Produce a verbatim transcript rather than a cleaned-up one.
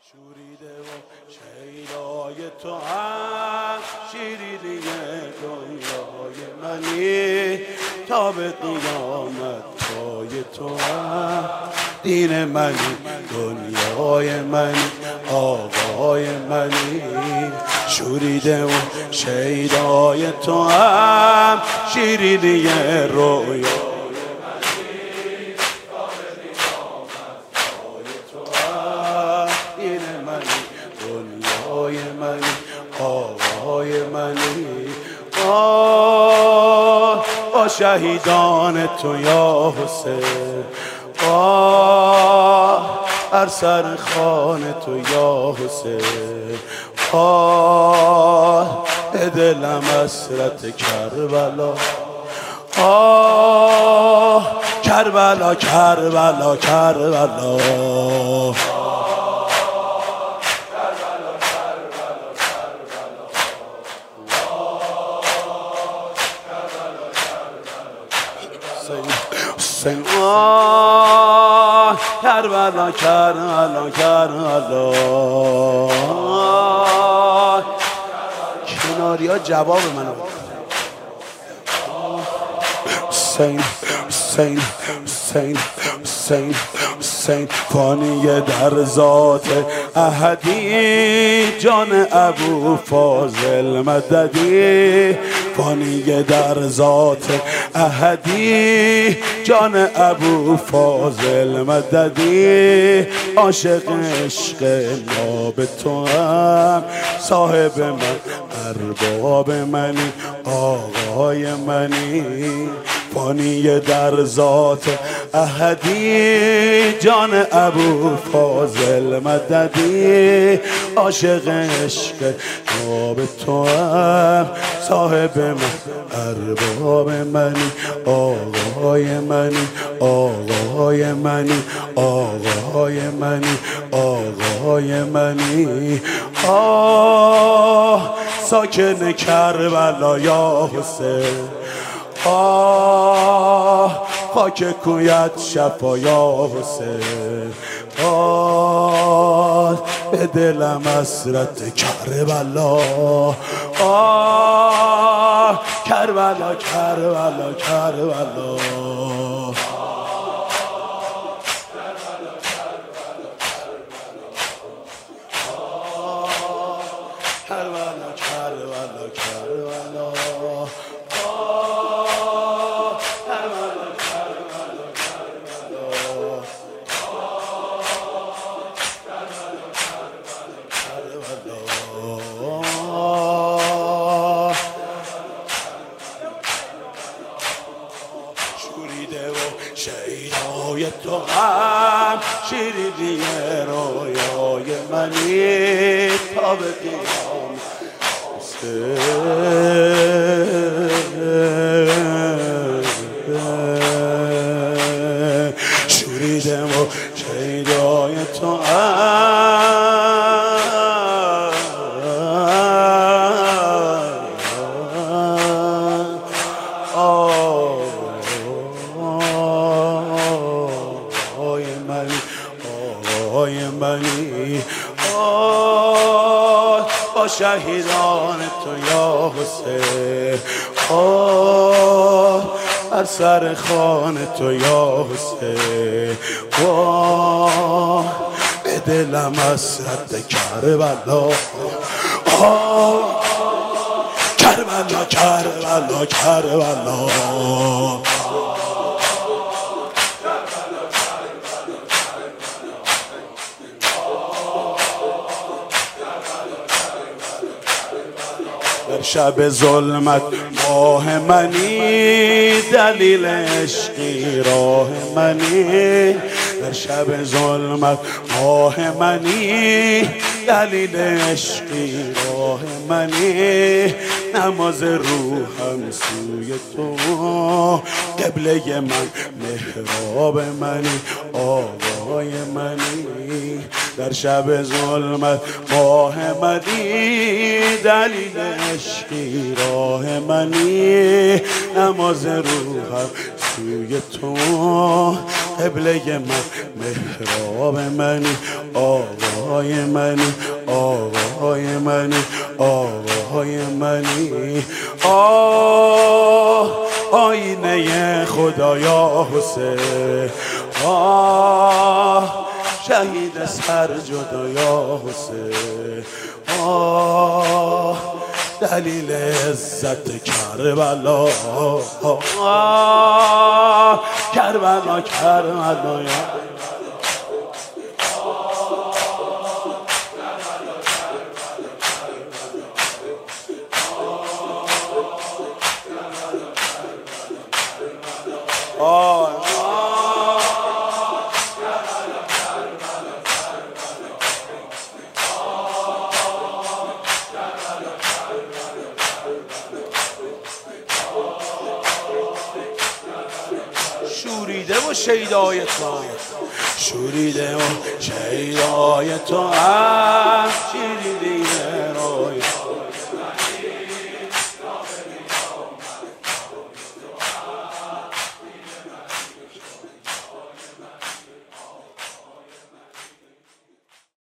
شوریده و شیدای تو هم شیرینی دنیای منی، تا به قیامت پای تو هم دین منی، دنیای منی، آقای منی. شوریده و شیدای تو هم شیرینی رویا آقای منی. آه با شهیدان تو یا حسین، آه بر سر خوان تو یا حسین، آه به دلم حسرت کربلا، آه کربلا کربلا کربلا. حسین آه کربلا کربلا کربلا. کناری ها جواب منو حسین حسین حسین حسین حسین فانی در ذات احدی، جان ابو فاضل مددی. فانی در ذات احدی، جان ابو فاضل مددی. عاشق عشق ناب تو هم صاحب من، ارباب منی، آقای منی. فانی در ذات احدی، جان ابو فاضل مددی. عاشق عشق ناب تو هم صاحب من، ارباب منی، آقای منی، آقای منی، آقای منی، آقای منی. آه ساکن کربلا یا حسین، آه خاک کویت شفا یا حسین، آه به دلم حسرت کربلا، آه کربلا کربلا کربلا. کربلا کربلا کربلا. شوریده و شیدای تو هم شیرینی رویای منی، تا به قیامت شوریده و شیدای تو هم آقای منی. آه با شهیدان تو یا حسین، آه بر سر خوان تو یا حسین، آه به دلم حسرت کربلا، آه کربلا کربلا کربلا. در شب ظلمت ماه منی، دلیل عشقی راه منی. در شب ظلمت ماه منی، دلیل عشقی راه منی. نماز روحم سوی تو، قبله من محراب منی، آقای منی. در شب ظلمت ماه منی، دلیل عشقی راه منی. نماز روحم سوی تو، قبله من محراب منی آقای منی آقای منی آقای منی آه آینه خدایا حسین آه شهید سر جدایا حسین آه دلیل عزت کربلا آه کربلا کربلا آه شوریده و شیدای تو شوریده و شیدای تو هم شیریدی